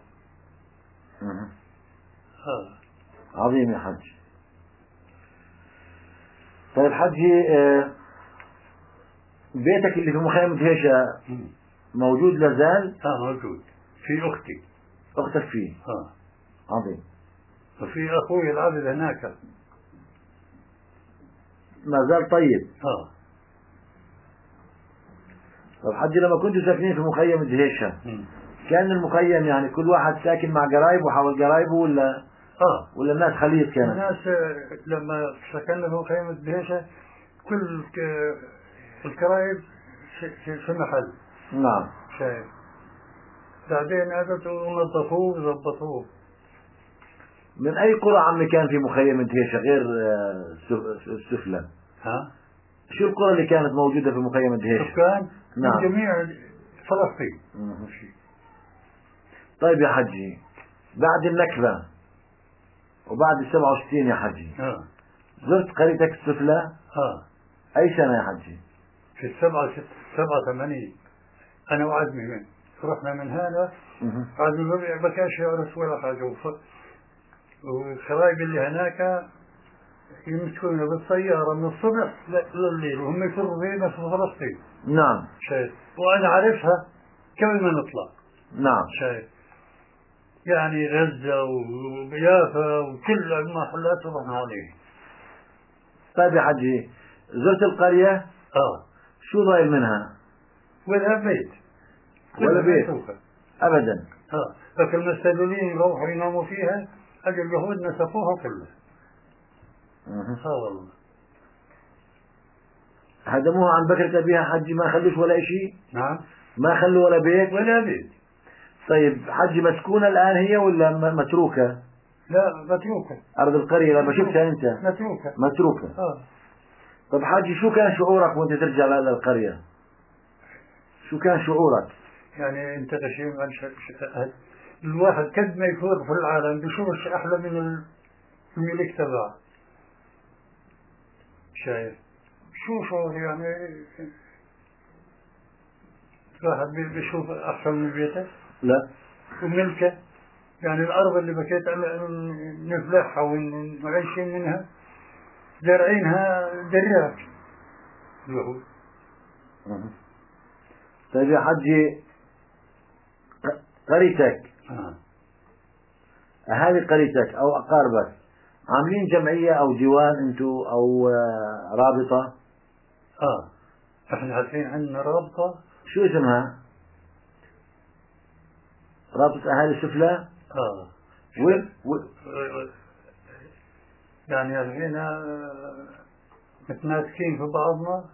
آه. عظيم يا حج. طيب حجي آه بيتك اللي في مخيم دهيشة موجود لازال؟ اه موجود. في أختي. أختك فيه؟ اه. عظيم. وفي أخوي العابد هناك. ما زال طيب. اه. طب حجي لما كنتوا ساكنين في مخيم دهيشة كان المخيم يعني كل واحد ساكن مع قرايبه وحول قرايبه ولا اه ولا الناس خليط كانت؟ الناس لما سكننا في مخيم دهيشة كل القرايب في محل. نعم. شايف. بعدين أتت ونظفوه وظبطوه. من أي قرى عمي كان في مخيم دهيشة غير السفلى؟ ها؟ شو القرى اللي كانت موجودة في مخيم دهيشة؟ سكان نعم. من جميع فلسطين. طيب يا حجي، بعد النكبة وبعد السبعة وستين يا حجي اه زرت قريتك السفلى اه أي سنة يا حجي؟ في السبعة ست سبعة ثمانين أنا وعزمي من رحنا من هنا. مه. عزمي ما كانش يعرف ولا حاجة، وف- والخرايب اللي هناك يمسكونا بالسيارة من الصبح لليل وهم يفروا بينا في فلسطين. نعم شايف؟ وأنا عارفها قبل ما نطلع. نعم. شايف؟ يعني غزة ويافا وكل المحلات رحنا عليه. طيب يا حجي، زرت القرية اه شو ضايل منها؟ ولا بيت ولا بيت متروكة. أبدا. اه لكن المستدلين يروحوا يناموا فيها، أجل اليهود نسفوها كلها. مه. اه والله. هدموها عن بكرة أبيها حجي، ما خلوش ولا إشي؟ نعم ما خلوا ولا بيت؟ ولا بيت. طيب حجي، مسكونة الآن هي ولا م- متروكة؟ لا متروكة. أرض القرية لما شفتها أنت متروكة. متروكة. اه طب حجي، شو كان شعورك وأنت ترجع للقرية؟ شو كان شعورك؟ يعني انت غشيم عن ش... ش... الواحد قد ما يفوق في العالم بيشوفش احلى من ال- الملك تبعه. شايف شو شعور يعني؟ الواحد بي- بيشوف احسن من بيته لا. وملكه. يعني الارض اللي بكيت عم- نفلحها ونعيشين منها زارعينها دراك اليهود. مه. طيب يا حجي، ق- قريتك اه أهالي قريتك أو أقاربك عاملين جمعية أو ديوان أنتو أو آه، رابطة؟ اه احنا الحين عندنا رابطة. شو اسمها؟ رابطة أهالي السفلى؟ اه وين؟ و- يعني الحين آه، متماسكين في بعضنا،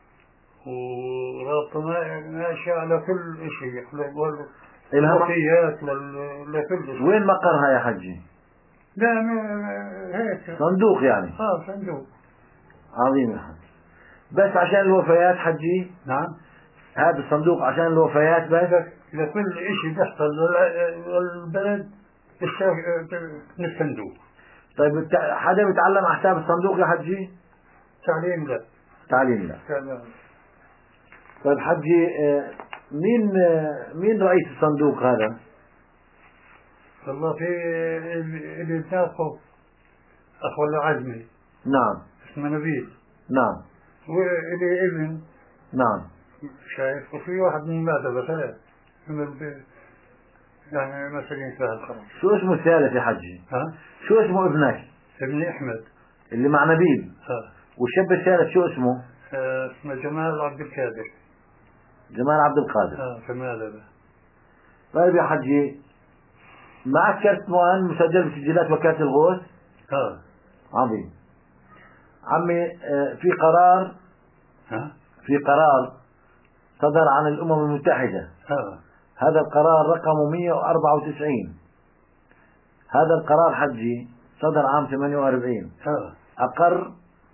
ورابطة ما- ماشية على كل شيء، إلها م- للوفيات لل- لكل شيء. وين مقرها يا حجي؟ لا ما- هيك. صندوق يعني؟ اه صندوق. عظيم يا حجي. بس عشان الوفيات حجي؟ نعم. هذا الصندوق عشان الوفيات بس؟ لك- لكل شيء بيحصل لل- للبلد بالشا- من الصندوق. طيب بت- حدا بيتعلم على حساب الصندوق يا حجي؟ تعليم لا. تعليم لا. تعليم. طيب حجي، آه، مين آه، مين رئيس الصندوق هذا؟ والله في اللي اللي بناخذ أخو العزمي نعم اسمه نبيل، نعم واللي ابن نعم. شايف، وفي واحد من مادة ثلاث من الب- يعني مسؤولين في الخرج. شو اسمه الثالث يا حجي؟ ها شو اسمه ابنك ابن أحمد. اللي مع نبيل؟ ها والشاب الثالث شو اسمه؟ آه، اسمه جمال عبد القادر. جمال عبد القادر. ها في ماذا. طيب يا حجي، معك كرت مؤن مسجل بسجلات وكالة الغوث؟ ها عظيم. عمي، آه، في قرار ها في قرار صدر عن الأمم المتحدة. ها هذا القرار رقمه مئة وأربعة وتسعين. هذا القرار حجي صدر عام ثمانية وأربعين. ها أقر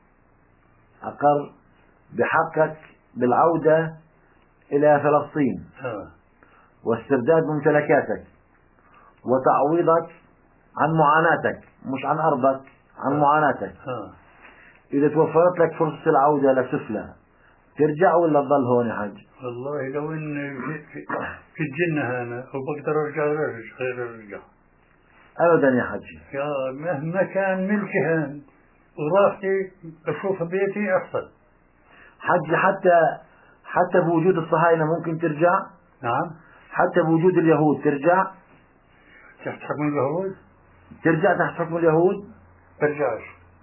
أقر بحقك بالعودة إلى فلسطين ها واسترداد ممتلكاتك وتعويضك عن معاناتك، مش عن أرضك، عن معاناتك. ها إذا توفرت لك فرصة العودة لسفلى ترجع ولا تضل هون يا حج؟ والله لو إن في, في, في الجنة هنا وبقدر أرجع أرجع غير أرجع. أبدا يا حجي. يا مهما كان ملكي هان وراحتي أشوف بيتي أحسن. حج حتى حتى بوجود الصهاينة ممكن ترجع؟ نعم. حتى بوجود اليهود ترجع؟ تحت حكم اليهود؟ ترجع تحت حكم اليهود؟ برجعش.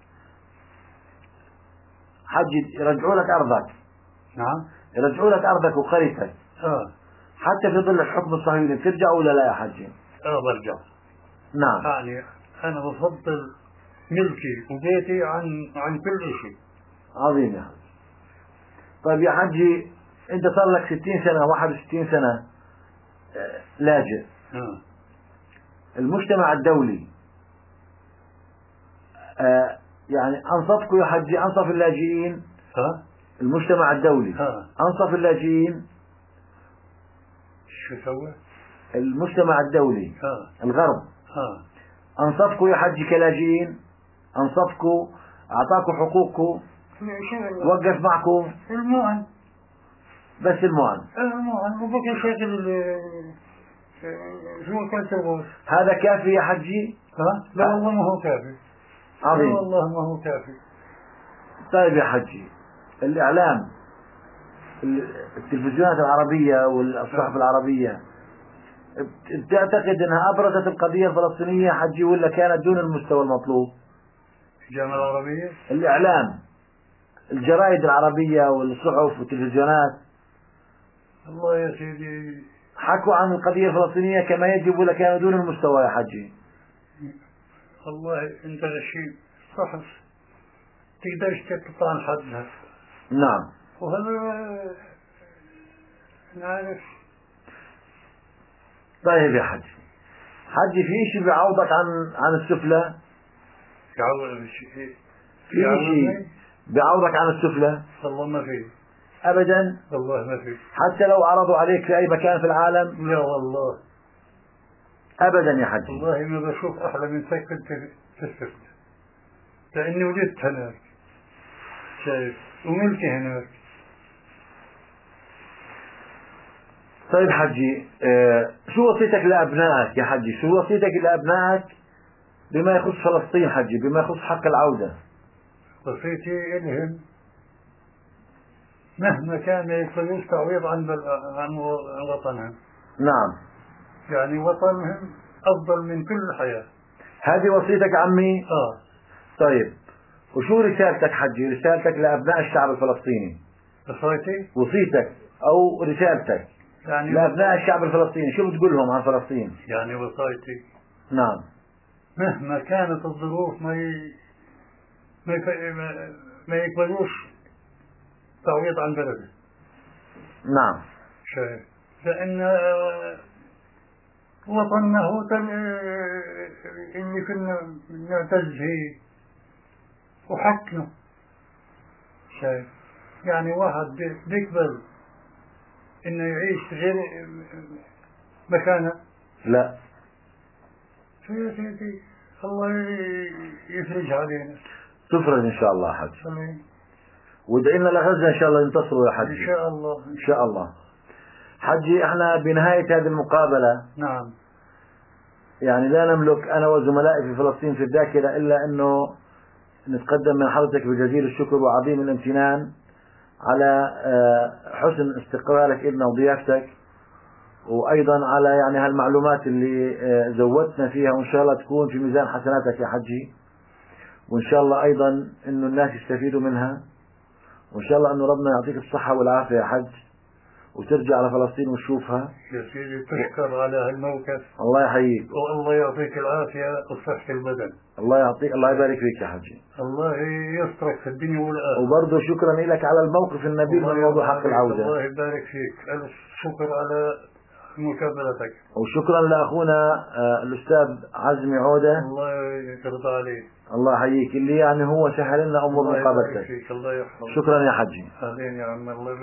حج يرجعوا لك أرضك. نعم. يرجعوا لك أرضك وقريتك. آه. حتى في ظل الحكم الصهيوني ترجع ولا لا يا حج؟ آه برجع. نعم. يعني أنا بفضل ملكي وبيتي عن عن كل شيء. عظيم يا حج. طيب يا حجي، أنت صار لك ستين سنة واحد وستين سنة لاجئ. آه. المجتمع الدولي آه يعني أنصفكم يا حجي، أنصف اللاجئين. ها؟ المجتمع الدولي ها. أنصف اللاجئين. شو سوى؟ المجتمع الدولي ها الغرب ها أنصفكم يا حجي كلاجئين؟ أنصفكم؟ أعطاكم حقوقكم؟ وقف معكم؟ المؤن بس المؤن المؤن وبقي شكل شو كانت الغوث هذا كافي يا حجي؟ ها؟ لا والله ما هو كافي. عظيم. لا والله ما هو كافي. طيب يا حجي، الإعلام، التلفزيونات العربية والصحف العربية تعتقد أنها أبرزت القضية الفلسطينية حجي ولا كانت دون المستوى المطلوب؟ الجامعة العربية؟ الإعلام، الجرائد العربية والصحف والتلفزيونات الله يا سيدي حكوا عن القضية الفلسطينية كما يجب ولا كانوا دون المستوى يا حجي؟ والله انت شيء صحف تقدرش تطعن حدها. نعم. وهذا نعرف. طيب يا حجي، حجي في شيء بيعوضك عن عن السفلى؟ يعوض شيء؟ في شيء بيعوضك عن السفلى؟ والله ما في. أبدا؟ والله ما في. حتى لو عرضوا عليك في أي مكان في العالم؟ لا والله أبدا يا حجي. والله ما بشوف أحلى من سكن في السفلى، لأني ولدت هناك شايف وملكي هناك. طيب حجي، اه شو وصيتك لأبنائك يا حجي؟ شو وصيتك لأبنائك بما يخص فلسطين حجي، بما يخص حق العودة؟ وصيتي إلهم مهما كان يكون تعويض عن عن وطنهم. نعم. يعني وطنهم أفضل من كل الحياة. هذه وصيتك عمي؟ آه. طيب وشو رسالتك حجي، رسالتك لأبناء الشعب الفلسطيني؟ وصيتي؟ وصيتك أو رسالتك يعني لأبناء الشعب الفلسطيني، شو بتقول لهم عن فلسطين؟ يعني وصيتي نعم. مهما كانت الظروف ما ي... ما, يف... ما... ما يقبلوش تعويض عن بلده. نعم. شايف، لأن وطننا هو اللي كنا نعتز فيه وحقنا. شايف، يعني واحد بيقبل إنه يعيش غير مكانه؟ لا. شو يا سيدي، الله يفرج علينا. تفرج إن شاء الله حج. صحيح. وادعينا لغزة إن شاء الله ينتصروا يا حج. إن شاء الله. إن شاء الله. حجي احنا بنهاية هذه المقابلة نعم يعني لا نملك أنا وزملائي في فلسطين في الذاكرة إلا أنه نتقدم من حضرتك بجزيل الشكر وعظيم الامتنان على حسن استقبالك إلنا وضيافتك، وأيضا على يعني هالمعلومات اللي زودتنا فيها، وإن شاء الله تكون في ميزان حسناتك يا حجي، وإن شاء الله أيضا إنه الناس يستفيدوا منها، وإن شاء الله إنه ربنا يعطيك الصحة والعافية يا حج وترجع على فلسطين وتشوفها. يا سيدي تشكر على هالموقف. الله يحييك والله يعطيك العافية وصحة البدن. الله يعطيك، الله يبارك فيك يا حجي. الله يسترك في الدنيا والآخرة. وبرضه شكرا لك على الموقف النبيل من موضوع حق العودة. الله يبارك فيك، ألف شكر على مكابلتك. وشكرا لأخونا الأستاذ عزمي عودة، الله يرضى عليه. الله يحييك، اللي يعني هو سهل لنا أمور مقابلتك. الله يحفظك. شكرا يا حجي. أهلين يا عم. الله